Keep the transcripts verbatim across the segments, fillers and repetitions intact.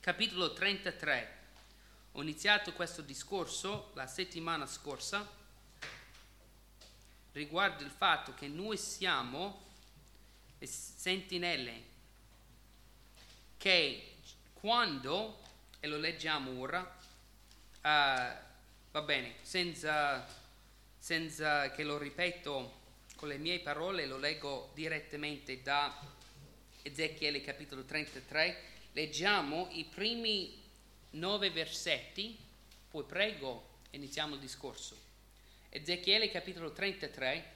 capitolo trentatré. Ho iniziato questo discorso la settimana scorsa riguardo il fatto che noi siamo le sentinelle che quando, e lo leggiamo ora, uh, va bene, senza, senza che lo ripeto con le mie parole, lo leggo direttamente da Ezechiele capitolo trentatré, leggiamo i primi nove versetti, poi prego iniziamo il discorso. Ezechiele capitolo trentatré.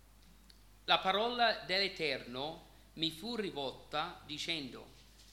La parola dell'Eterno mi fu rivolta dicendo: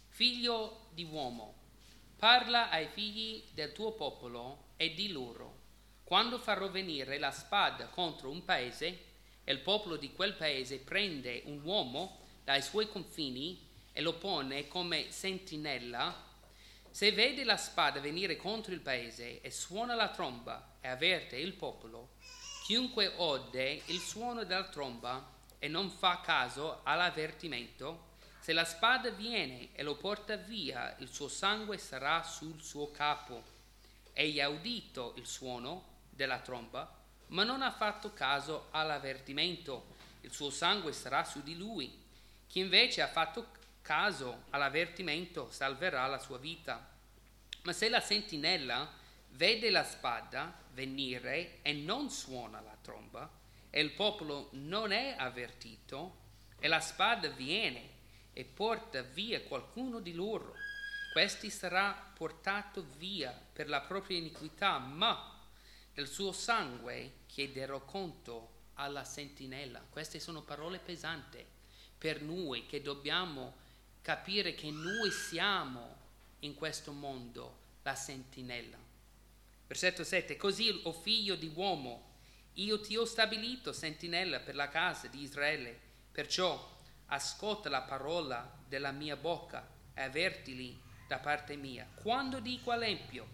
figlio di uomo, parla ai figli del tuo popolo e di loro: quando farò venire la spada contro un paese e il popolo di quel paese prende un uomo dai suoi confini e lo pone come sentinella, se vede la spada venire contro il paese e suona la tromba e avverte il popolo, chiunque ode il suono della tromba e non fa caso all'avvertimento, se la spada viene e lo porta via, il suo sangue sarà sul suo capo. Egli ha udito il suono della tromba, ma non ha fatto caso all'avvertimento, il suo sangue sarà su di lui. Chi invece ha fatto caso all'avvertimento salverà la sua vita. Ma se la sentinella vede la spada venire e non suona la tromba, e il popolo non è avvertito, e la spada viene e porta via qualcuno di loro, questi sarà portato via per la propria iniquità, ma del suo sangue chiederò conto alla sentinella. Queste sono parole pesanti per noi, che dobbiamo capire che noi siamo in questo mondo la sentinella. Versetto sette. Così, o figlio di uomo, io ti ho stabilito sentinella per la casa di Israele, perciò ascolta la parola della mia bocca e avvertili da parte mia. Quando dico all'empio: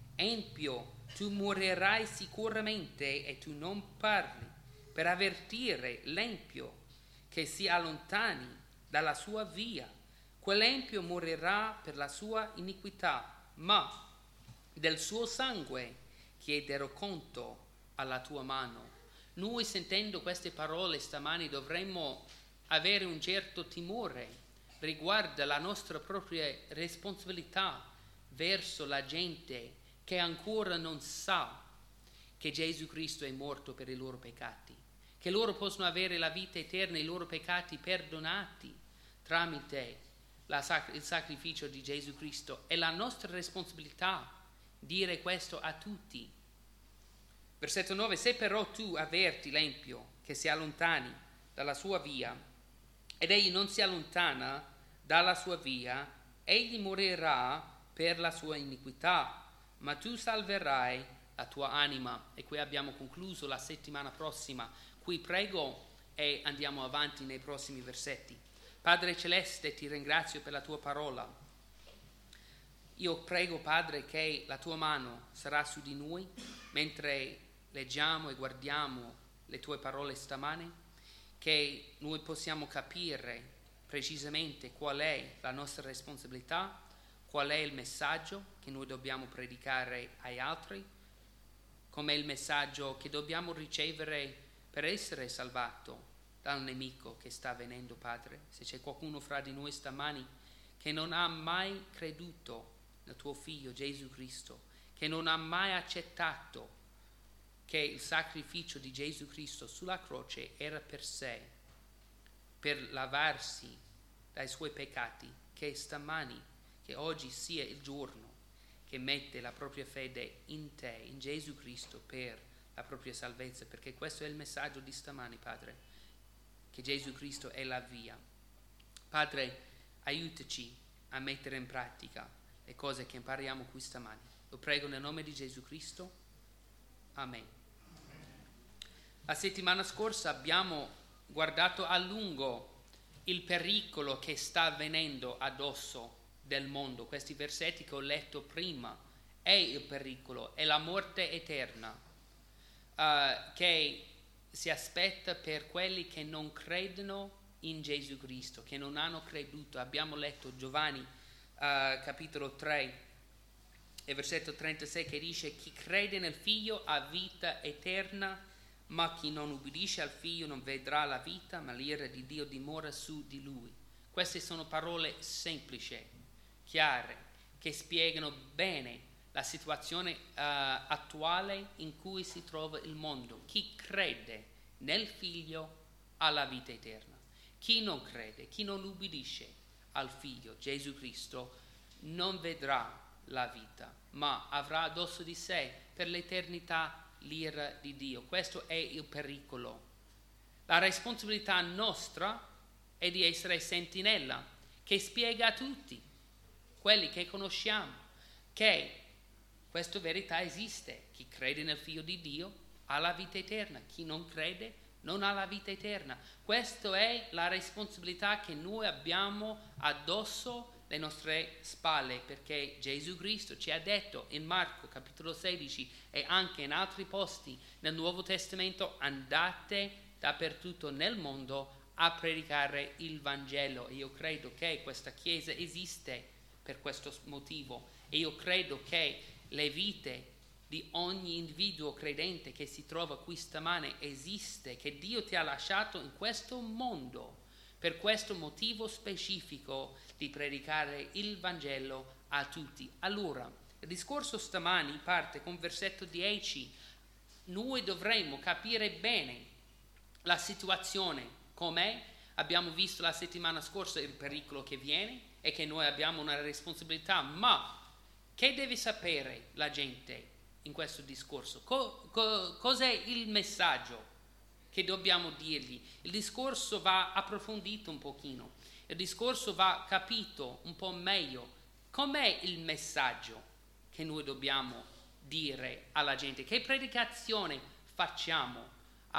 empio, tu morirai sicuramente, e tu non parli, per avvertire l'empio che si allontani dalla sua via, quell'empio morirà per la sua iniquità, ma del suo sangue chiederò conto alla tua mano. Noi, sentendo queste parole stamani, dovremmo avere un certo timore riguardo alla nostra propria responsabilità verso la gente che ancora non sa che Gesù Cristo è morto per i loro peccati, che loro possono avere la vita eterna, i loro peccati perdonati tramite la sac- il sacrificio di Gesù Cristo. È la nostra responsabilità dire questo a tutti. Versetto nove. Se però tu avverti l'empio che si allontani dalla sua via, ed egli non si allontana dalla sua via, egli morirà per la sua iniquità, ma tu salverai la tua anima. E qui abbiamo concluso la settimana prossima. Qui prego e andiamo avanti nei prossimi versetti. Padre Celeste, ti ringrazio per la tua parola. Io prego, Padre, che la tua mano sarà su di noi mentre leggiamo e guardiamo le tue parole stamani, che noi possiamo capire precisamente qual è la nostra responsabilità, qual è il messaggio che noi dobbiamo predicare agli altri, com'è il messaggio che dobbiamo ricevere per essere salvato dal nemico che sta venendo, Padre. Se c'è qualcuno fra di noi stamani che non ha mai creduto nel tuo Figlio Gesù Cristo, che non ha mai accettato che il sacrificio di Gesù Cristo sulla croce era per sé, per lavarsi dai suoi peccati, che stamani, che oggi sia il giorno che mette la propria fede in te, in Gesù Cristo, per la propria salvezza, perché questo è il messaggio di stamani, Padre, che Gesù Cristo è la via. Padre, aiutaci a mettere in pratica le cose che impariamo qui stamani. Lo prego nel nome di Gesù Cristo. Amen. La settimana scorsa abbiamo guardato a lungo il pericolo che sta avvenendo addosso del mondo. Questi versetti che ho letto prima è il pericolo, è la morte eterna uh, che si aspetta per quelli che non credono in Gesù Cristo, che non hanno creduto. Abbiamo letto Giovanni uh, capitolo tre, e versetto trentasei che dice: chi crede nel figlio ha vita eterna, ma chi non ubbidisce al figlio non vedrà la vita, ma l'ira di Dio dimora su di lui. Queste sono parole semplici, chiare, che spiegano bene la situazione uh, attuale in cui si trova il mondo. Chi crede nel figlio ha la vita eterna. Chi non crede, chi non ubbidisce al figlio Gesù Cristo non vedrà la vita, ma avrà addosso di sé per l'eternità l'ira di Dio. Questo è il pericolo. La responsabilità nostra è di essere sentinella che spiega a tutti quelli che conosciamo che questa verità esiste. Chi crede nel figlio di Dio ha la vita eterna, chi non crede non ha la vita eterna. Questa è la responsabilità che noi abbiamo addosso le nostre spalle, perché Gesù Cristo ci ha detto in Marco capitolo sedici e anche in altri posti nel Nuovo Testamento: andate dappertutto nel mondo a predicare il Vangelo. E io credo che questa Chiesa esiste per questo motivo, e io credo che le vite di ogni individuo credente che si trova qui stamane esiste, che Dio ti ha lasciato in questo mondo per questo motivo specifico di predicare il Vangelo a tutti. Allora, il discorso stamani parte con versetto dieci. Noi dovremmo capire bene la situazione com'è. Abbiamo visto la settimana scorsa il pericolo che viene e che noi abbiamo una responsabilità, ma che deve sapere la gente in questo discorso? Co- co- cos'è il messaggio che dobbiamo dirgli? Il discorso va approfondito un pochino, il discorso va capito un po' meglio. Com'è il messaggio che noi dobbiamo dire alla gente? Che predicazione facciamo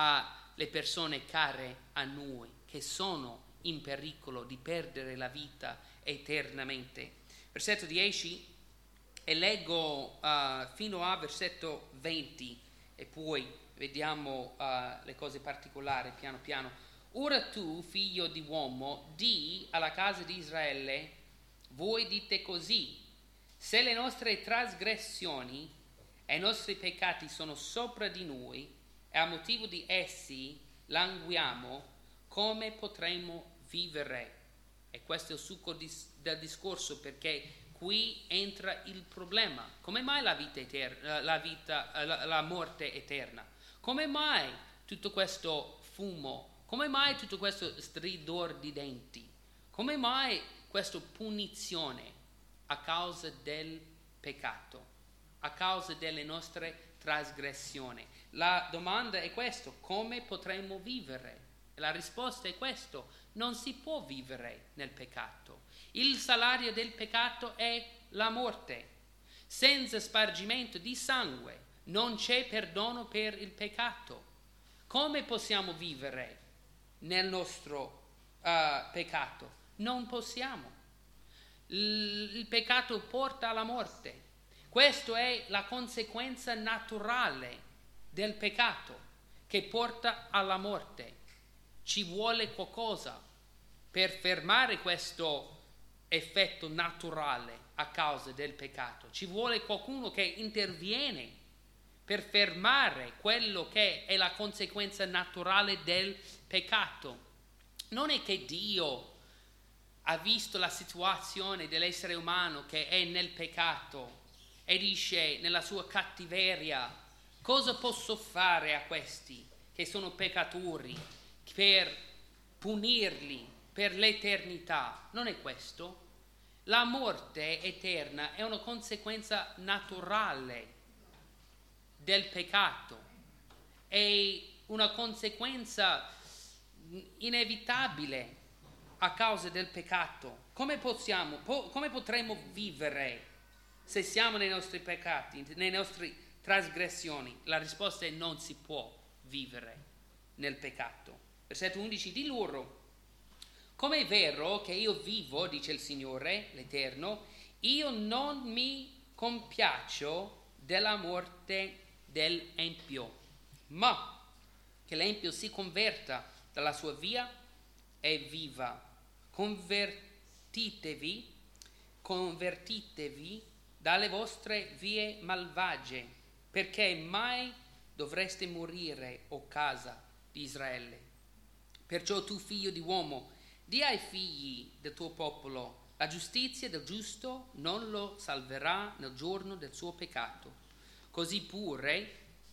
alle persone care a noi che sono in pericolo di perdere la vita eternamente? Versetto dieci, e leggo uh, fino a versetto venti e poi vediamo uh, le cose particolari piano piano. Ora tu, figlio di uomo, di alla casa di Israele: voi dite così, se le nostre trasgressioni e i nostri peccati sono sopra di noi e a motivo di essi languiamo, come potremo vivere? E questo è il succo dis- del discorso, perché qui entra il problema. Come mai la vita eterna, la, vita, la, la morte eterna? Come mai tutto questo fumo? Come mai tutto questo stridor di denti? Come mai questa punizione? A causa del peccato, a causa delle nostre trasgressioni. La domanda è questa: come potremo vivere? E la risposta è questa: non si può vivere nel peccato. Il salario del peccato è la morte. Senza spargimento di sangue non c'è perdono per il peccato. Come possiamo vivere nel nostro uh, peccato? Non possiamo. Il, il peccato porta alla morte. Questa è la conseguenza naturale del peccato, che porta alla morte. Ci vuole qualcosa per fermare questo effetto naturale a causa del peccato. Ci vuole qualcuno che interviene per fermare quello che è la conseguenza naturale del peccato. Non è che Dio ha visto la situazione dell'essere umano che è nel peccato e dice nella sua cattiveria: cosa posso fare a questi che sono peccatori per punirli per l'eternità? Non è questo. La morte eterna è una conseguenza naturale del peccato, è una conseguenza inevitabile a causa del peccato. Come possiamo, po- come potremo vivere se siamo nei nostri peccati, nei nostri trasgressioni? La risposta è: non si può vivere nel peccato. Versetto undici, di loro: come è vero che io vivo, dice il Signore, l'Eterno, io non mi compiaccio della morte dell'empio, ma che l'empio si converta dalla sua via e viva. Convertitevi, convertitevi dalle vostre vie malvagie, perché mai dovreste morire, o casa di Israele. Perciò tu, figlio di uomo, di ai figli del tuo popolo, la giustizia del giusto non lo salverà nel giorno del suo peccato. Così pure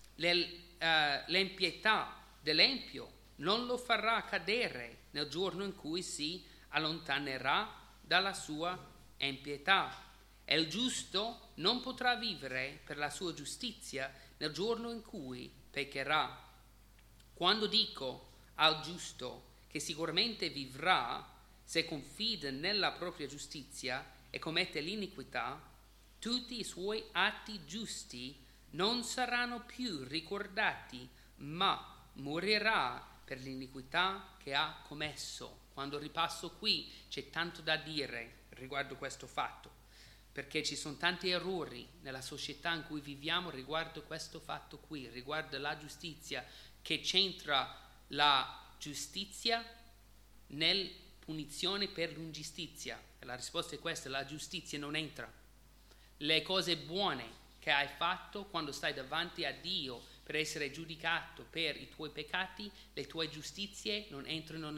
l'impietà dell'empio non lo farà cadere nel giorno in cui si allontanerà dalla sua impietà. E il giusto non potrà vivere per la sua giustizia nel giorno in cui peccherà. Quando dico al giusto che sicuramente vivrà se confida nella propria giustizia e commette l'iniquità, tutti i suoi atti giusti non saranno più ricordati, ma morirà per l'iniquità che ha commesso. Quando ripasso qui c'è tanto da dire riguardo questo fatto, perché ci sono tanti errori nella società in cui viviamo riguardo questo fatto qui, riguardo la giustizia, che c'entra la giustizia nel punizione per l'ingiustizia. E la risposta è questa: la giustizia non entra. Le cose buone che hai fatto quando stai davanti a Dio per essere giudicato per i tuoi peccati, le tue giustizie non entrano